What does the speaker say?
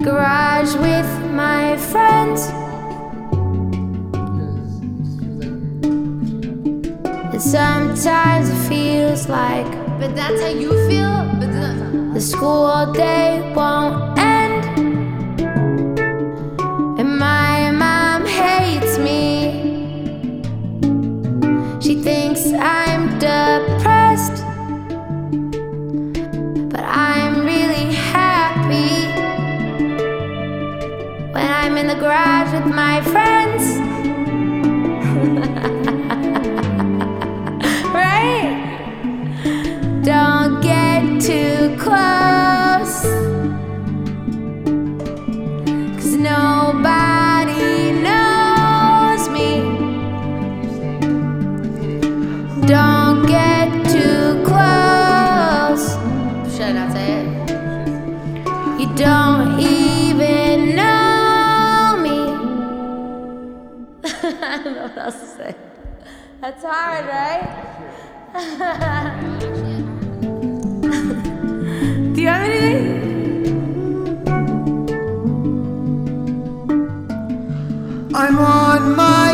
garage with my friends, and sometimes it feels like, but that's how you feel? But the school day won't end, and my mom hates me. She thinks I'm depressed, but I'm really happy when I'm in the garage with my friends. Right? Don't get too close, 'cause nobody knows me. Don't get too close. should I not say it? You don't even know me. I don't know what else to say. That's hard, right? Do you have anything? I'm on my